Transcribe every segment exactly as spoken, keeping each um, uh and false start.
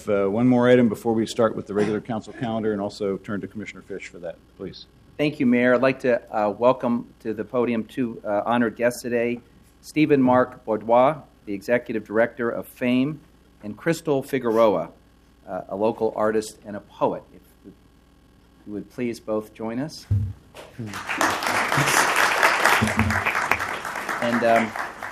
have uh, one more item before we start with the regular council calendar, and also turn to Commissioner Fish for that, please. Thank you, Mayor. I'd like to uh, welcome to the podium two uh, honored guests today, Stephen Mark Baudois, the Executive Director of FAME, and Crystal Figueroa, uh, a local artist and a poet. If you would please both join us. And um,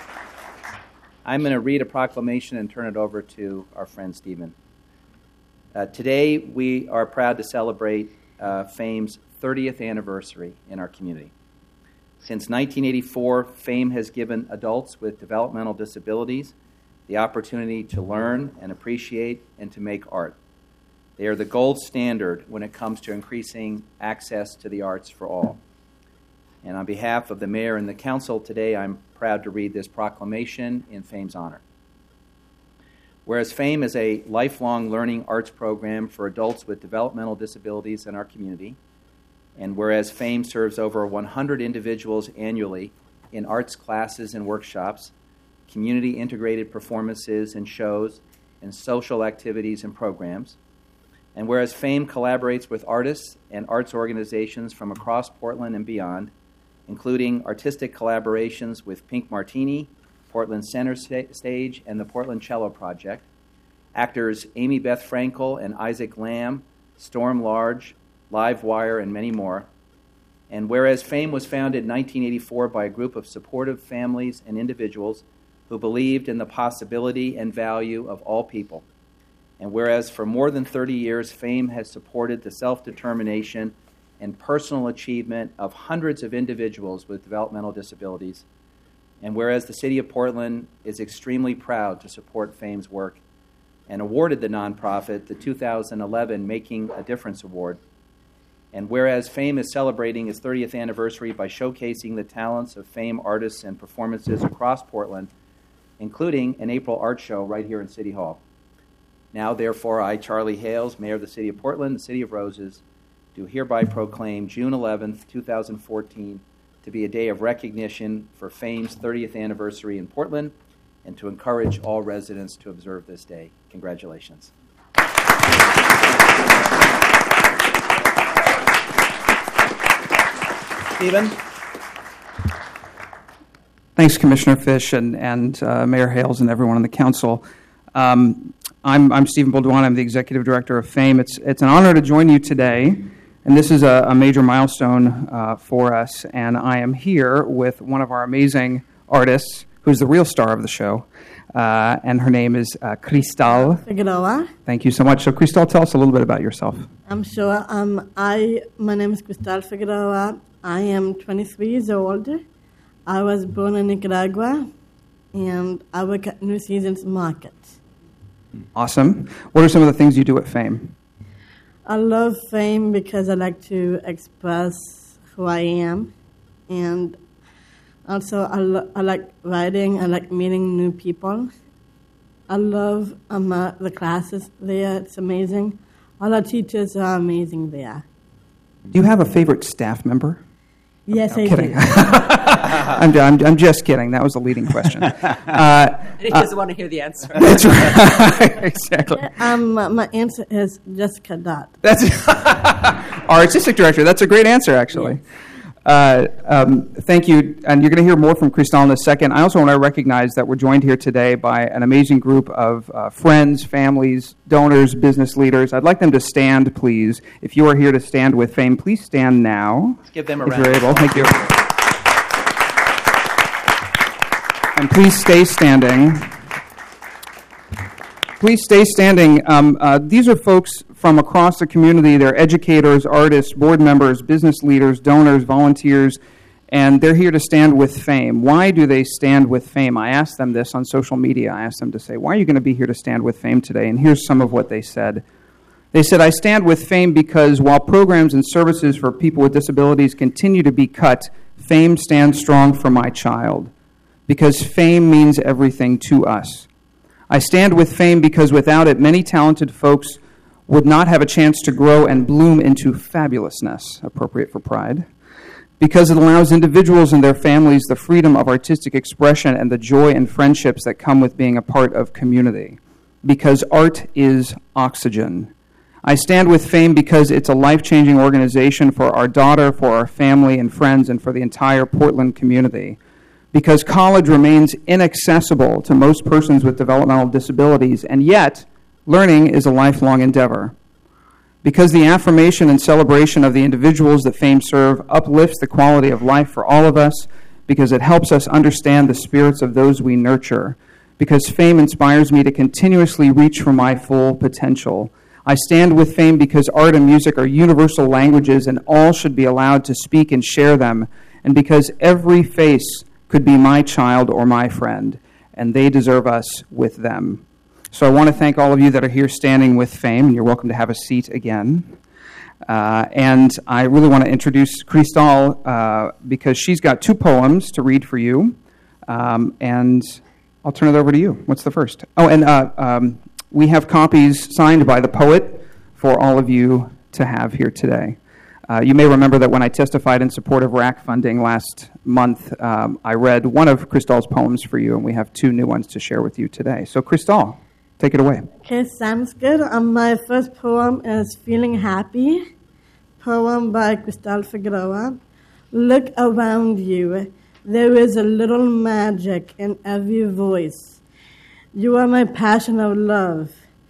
I'm going to read a proclamation and turn it over to our friend Stephen. Uh, today, we are proud to celebrate uh, FAME's thirtieth anniversary in our community. Since nineteen eighty-four, FAME has given adults with developmental disabilities the opportunity to learn and appreciate and to make art. They are the gold standard when it comes to increasing access to the arts for all. And on behalf of the mayor and the council today, I'm proud to read this proclamation in FAME's honor. Whereas FAME is a lifelong learning arts program for adults with developmental disabilities in our community, and whereas FAME serves over one hundred individuals annually in arts classes and workshops, community integrated performances and shows, and social activities and programs, and whereas FAME collaborates with artists and arts organizations from across Portland and beyond, including artistic collaborations with Pink Martini, Portland Center Stage, and the Portland Cello Project, actors Amy Beth Frankel and Isaac Lamb, Storm Large, Live Wire, and many more. And whereas FAME was founded in nineteen eighty-four by a group of supportive families and individuals who believed in the possibility and value of all people, and whereas for more than thirty years, FAME has supported the self-determination and personal achievement of hundreds of individuals with developmental disabilities, and whereas the City of Portland is extremely proud to support FAME's work and awarded the nonprofit the two thousand eleven Making a Difference Award, and whereas FAME is celebrating its thirtieth anniversary by showcasing the talents of FAME artists and performances across Portland, including an April art show right here in City Hall. Now, therefore, I, Charlie Hales, Mayor of the City of Portland, the City of Roses, do hereby proclaim June eleventh, twenty fourteen to be a day of recognition for FAME's thirtieth anniversary in Portland, and to encourage all residents to observe this day. Congratulations. Stephen? Thanks, Commissioner Fish and, and uh, Mayor Hales and everyone on the council. Um, I'm, I'm Stephen Baudois. I'm the Executive Director of FAME. It's, it's an honor to join you today, and this is a, a major milestone uh, for us, and I am here with one of our amazing artists, who's the real star of the show, uh, and her name is uh, Crystal Figueroa. Thank you so much. So, Crystal, tell us a little bit about yourself. I'm sure. Um, I my name is Crystal Figueroa. I am twenty-three years old. I was born in Nicaragua, and I work at New Seasons Market. Awesome. What are some of the things you do at FAME? I love FAME because I like to express who I am, and also I, lo- I like writing. I like meeting new people. I love um, uh, the classes there. It's amazing. All our teachers are amazing there. Do you have a favorite staff member? Yes, I'm I kidding. do. I'm, I'm, I'm just kidding. That was a leading question. Uh, he doesn't uh, want to hear the answer. That's right. Exactly. Yeah, um, my answer is Jessica Dot. That's our artistic director. That's a great answer, actually. Yes. Uh, um, thank you. And you're going to hear more from Crystal in a second. I also want to recognize that we're joined here today by an amazing group of uh, friends, families, donors, business leaders. I'd like them to stand, please. If you are here to stand with FAME, please stand now. Let's give them a if round. You're able. Thank you. And please stay standing. Please stay standing. Um, uh, these are folks from across the community. They're educators, artists, board members, business leaders, donors, volunteers, and they're here to stand with FAME. Why do they stand with FAME? I asked them this on social media. I asked them to say, why are you going to be here to stand with FAME today? And here's some of what they said. They said, I stand with FAME because while programs and services for people with disabilities continue to be cut, FAME stands strong for my child, because FAME means everything to us. I stand with FAME because without it, many talented folks would not have a chance to grow and bloom into fabulousness, appropriate for pride, because it allows individuals and their families the freedom of artistic expression and the joy and friendships that come with being a part of community. because art is oxygen. I stand with FAME because it's a life-changing organization for our daughter, for our family and friends, and for the entire Portland community. Because college remains inaccessible to most persons with developmental disabilities, and yet learning is a lifelong endeavor. Because the affirmation and celebration of the individuals that FAME serve uplifts the quality of life for all of us, because it helps us understand the spirits of those we nurture. Because FAME inspires me to continuously reach for my full potential. I stand with FAME because art and music are universal languages and all should be allowed to speak and share them, and because every face could be my child or my friend, and they deserve us with them. So I want to thank all of you that are here standing with FAME, and you're welcome to have a seat again. Uh, and I really want to introduce Cristal uh, because she's got two poems to read for you, um, and I'll turn it over to you. What's the first? Oh, and uh, um, we have copies signed by the poet for all of you to have here today. Uh, you may remember that when I testified in support of R A C funding last month, um, I read one of Cristal's poems for you, and we have two new ones to share with you today. So, Cristal, take it away. Okay, sounds good. Um, my first poem is Feeling Happy, poem by Cristal Figueroa. Look around you. There is a little magic in every voice. You are my passion of love.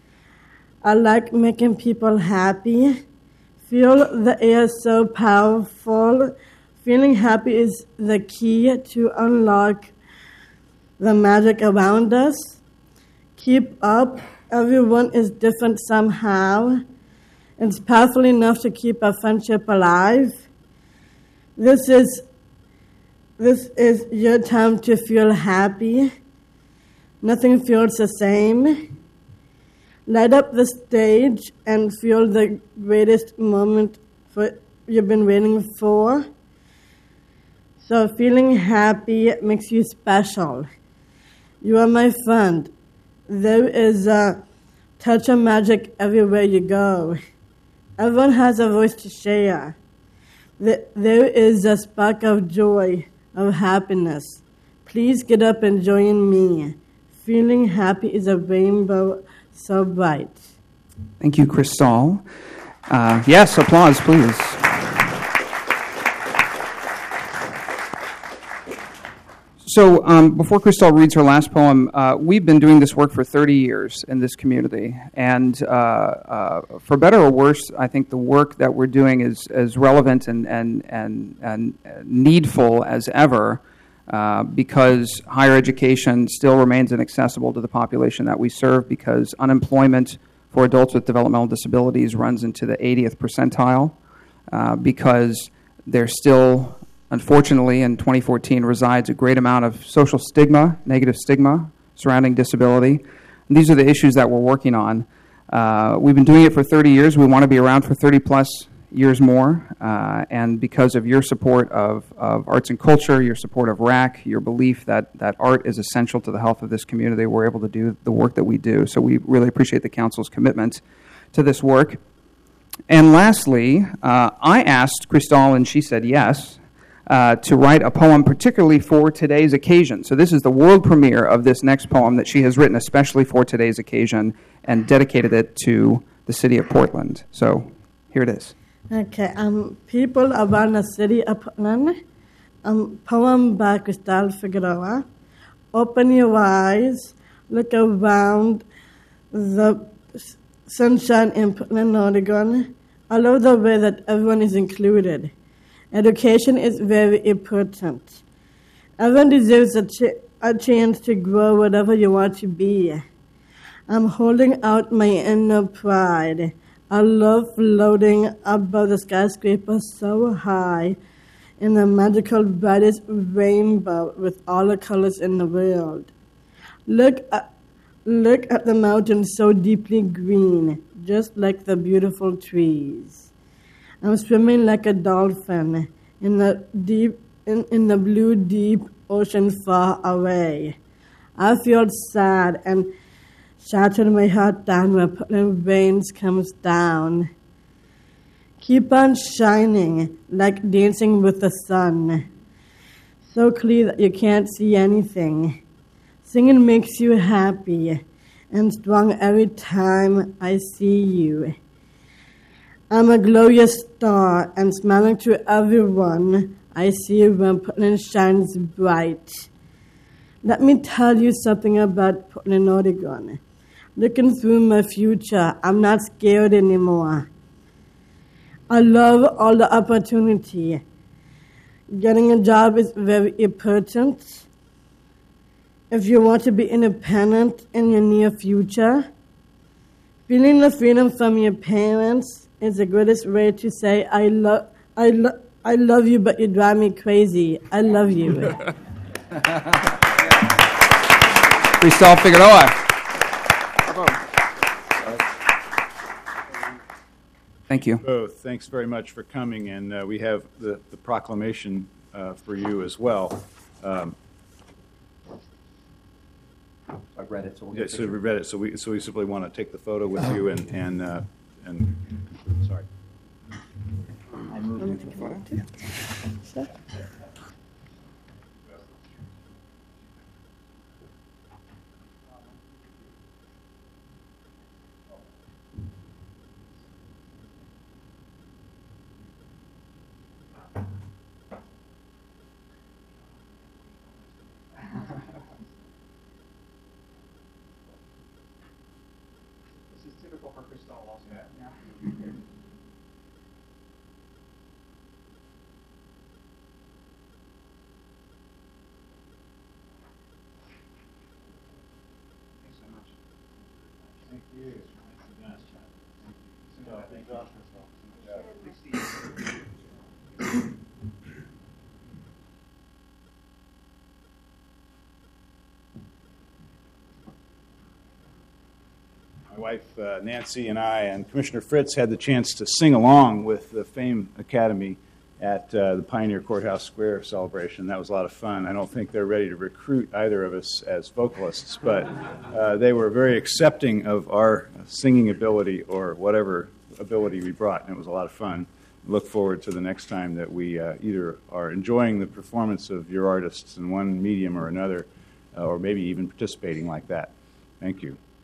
I like making people happy. Feel the air so powerful. Feeling happy is the key to unlock the magic around us. Keep up. Everyone is different somehow. It's powerful enough to keep a friendship alive. This is this is your time to feel happy. Nothing feels the same. Light up the stage and feel the greatest moment for you've been waiting for. So feeling happy makes you special. You are my friend. There is a touch of magic everywhere you go. Everyone has a voice to share. There is a spark of joy, of happiness. Please get up and join me. Feeling happy is a rainbow so bright. Thank you, Cristal. Uh, yes, applause, please. So um, before Cristal reads her last poem, uh, we've been doing this work for thirty years in this community. And uh, uh, for better or worse, I think the work that we're doing is as relevant and, and, and, and needful as ever. Uh, because higher education still remains inaccessible to the population that we serve, because unemployment for adults with developmental disabilities runs into the eightieth percentile, uh, because there still, unfortunately, in twenty fourteen resides a great amount of social stigma, negative stigma surrounding disability. And these are the issues that we're working on. Uh, we've been doing it for thirty years. We want to be around for thirty plus years more, uh, and because of your support of, of arts and culture, your support of R A C, your belief that, that art is essential to the health of this community, we're able to do the work that we do. So we really appreciate the Council's commitment to this work. And lastly, uh, I asked Cristal, and she said yes, uh, to write a poem particularly for today's occasion. So this is the world premiere of this next poem that she has written especially for today's occasion and dedicated it to the city of Portland. So here it is. Okay, um, people around the city of Portland, um, poem by Cristal Figueroa. Open your eyes, look around the sunshine in Portland, Oregon. I love the way that everyone is included. Education is very important. Everyone deserves a, ch- a chance to grow whatever you want to be. I'm holding out my inner pride. I love floating above the skyscraper so high in the magical brightest rainbow with all the colors in the world. Look at, look at the mountains so deeply green, just like the beautiful trees. I'm swimming like a dolphin in the deep in, in the blue deep ocean far away. I feel sad and shattered my heart down where Portland rains comes down. Keep on shining like dancing with the sun, so clear that you can't see anything. Singing makes you happy, and strong every time I see you. I'm a glorious star and smiling to everyone I see when Portland shines bright. Let me tell you something about Portland, Oregon. Looking through my future, I'm not scared anymore. I love all the opportunity. Getting a job is very important. If you want to be independent in your near future, feeling the freedom from your parents is the greatest way to say, I, lo- I, lo- I love you, but you drive me crazy. I love you. Cristal Figueroa. Thank you. Both, thanks very much for coming, and uh, we have the, the proclamation uh, for you as well. Um, I've read it, so we'll yeah, get so we read it, so we so we simply want to take the photo with you and and uh, and sorry. I moved to Sure. This is typical for Cristal also. Yeah. Thanks so much. Thank you. My wife uh, Nancy and I and Commissioner Fritz had the chance to sing along with the Fame Academy at uh, the Pioneer Courthouse Square celebration. That was a lot of fun. I don't think they're ready to recruit either of us as vocalists, but uh, they were very accepting of our singing ability or whatever ability we brought, and it was a lot of fun. Look forward to the next time that we uh, either are enjoying the performance of your artists in one medium or another, uh, or maybe even participating like that. Thank you.